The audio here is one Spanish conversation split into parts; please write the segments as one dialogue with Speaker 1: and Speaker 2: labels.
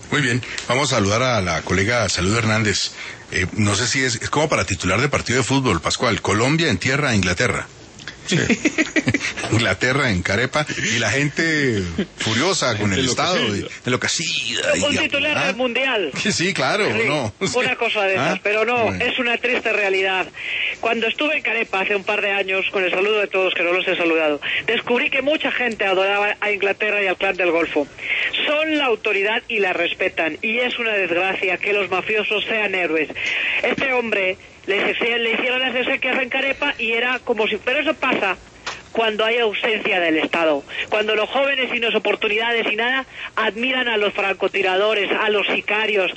Speaker 1: Muy bien, vamos a saludar a la colega Salud Hernández. No sé si es como para titular de partido de fútbol, Pascual. Colombia en tierra a Inglaterra. Sí. Inglaterra en Carepa y la gente furiosa con el estado de lo que hacía.
Speaker 2: Un titular del mundial.
Speaker 1: Sí, claro, sí, no.
Speaker 2: Una cosa de esas, pero no, es una triste realidad. Cuando estuve en Carepa hace un par de años, con el saludo de todos que no los he saludado, descubrí que mucha gente adoraba a Inglaterra y al clan del Golfo. Son la autoridad y la respetan, y es una desgracia que los mafiosos sean héroes. Este hombre le hicieron las exequias en Carepa y era como si... Pero eso pasa cuando hay ausencia del Estado, cuando los jóvenes sin las oportunidades y nada admiran a los francotiradores, a los sicarios,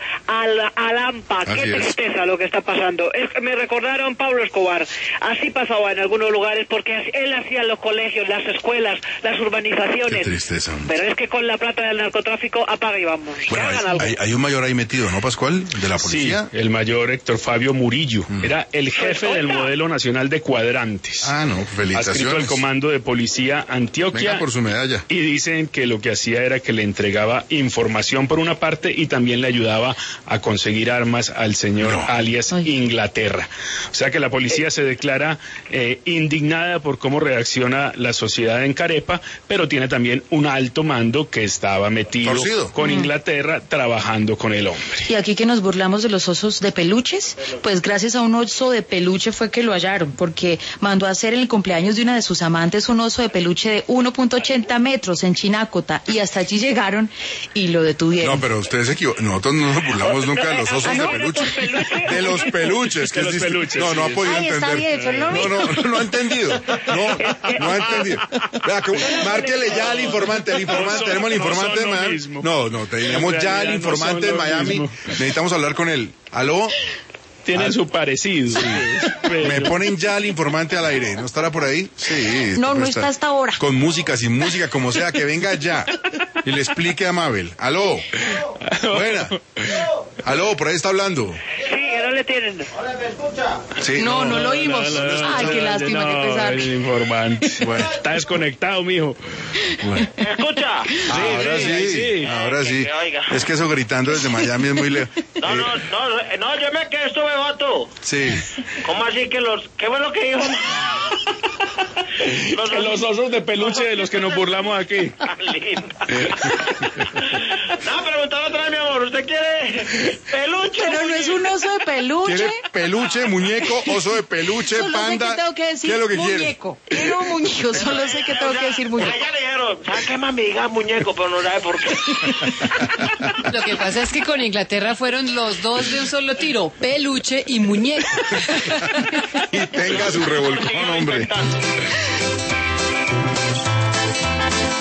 Speaker 2: al AMPA. Qué tristeza lo que está pasando. Me recordaron Pablo Escobar. Así pasaba en algunos lugares porque él hacía los colegios, las escuelas, las urbanizaciones.
Speaker 1: Qué tristeza.
Speaker 2: Pero es que con la plata del narcotráfico apaga y vamos.
Speaker 1: Bueno, hay un mayor ahí metido, ¿no, Pascual? De la policía.
Speaker 3: Sí, el mayor Héctor Fabio Murillo. Era el jefe del modelo nacional de cuadrantes.
Speaker 1: Ah, no, felicitaciones.
Speaker 3: Adscrito al comando de policía Antioquia.
Speaker 1: Venga por su medalla.
Speaker 3: Y dicen que lo que hacía era que le entregaba información por una parte y también le ayudaba a conseguir armas al señor alias Inglaterra. O sea que la policía se declara indignada por cómo reacciona la sociedad en Carepa, pero tiene también un alto mando que estaba metido con Inglaterra trabajando con el hombre.
Speaker 4: Y aquí que nos burlamos de los osos de peluches, pues gracias a un oso de peluche fue que lo hallaron, porque mandó a hacer en el cumpleaños de una de sus amantes un oso de peluche de 1.80 metros en Chinácota, y hasta allí llegaron y lo detuvieron.
Speaker 1: No, pero ustedes se equivocan. Nosotros no nos burlamos nunca de los osos de peluche. De los peluches. Que
Speaker 3: los peluches.
Speaker 1: No ha podido entender.
Speaker 4: Bien,
Speaker 1: no ha entendido. No ha entendido. Vea, márquele ya al informante. Tenemos el informante de Miami. No, tenemos ya al informante de Miami. Necesitamos hablar con él. ¿Aló?
Speaker 3: Tienen su parecido. Sí.
Speaker 1: Me ponen ya al informante al aire. ¿No estará por ahí? Sí.
Speaker 4: No está hasta ahora.
Speaker 1: Con música, sin música, como sea, que venga ya. Y le explique a Mabel. ¿Aló? Buena. ¿Aló? Por ahí está hablando.
Speaker 2: Sí, que no le tienen.
Speaker 5: Hola, ¿me escucha?
Speaker 1: Sí,
Speaker 4: no lo oímos. Ay, qué lástima, qué pesar.
Speaker 3: El informante. Bueno, está desconectado, mijo.
Speaker 1: Bueno.
Speaker 5: ¿Me escucha?
Speaker 1: Ahora sí. Es que eso gritando desde Miami es muy lejos.
Speaker 5: No, yo me quedé estuve vato.
Speaker 1: Sí.
Speaker 5: ¿Cómo así que ¿qué fue lo que dijo?
Speaker 3: Los osos de peluche de los que nos burlamos aquí.
Speaker 5: Linda. No, preguntaba otra vez, mi amor. ¿Usted quiere peluche?
Speaker 4: Pero no es un oso de peluche.
Speaker 1: ¿Quiere peluche, muñeco, oso de peluche,
Speaker 4: solo
Speaker 1: panda?
Speaker 4: Sé que tengo que decir
Speaker 1: ¿Qué es lo que
Speaker 4: muñeco. Quiero muñeco, solo sé que tengo que decir muñeco.
Speaker 5: Ya le dijeron, ¿sabes qué, mami? Diga muñeco, pero no sabe por qué.
Speaker 6: Lo que pasa es que con Inglaterra fueron los dos de un solo tiro, peluche y muñeco.
Speaker 1: Y tenga su revolcón, hombre.